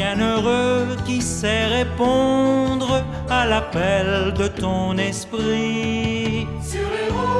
bienheureux qui sait répondre à l'appel de ton esprit. Sur les routes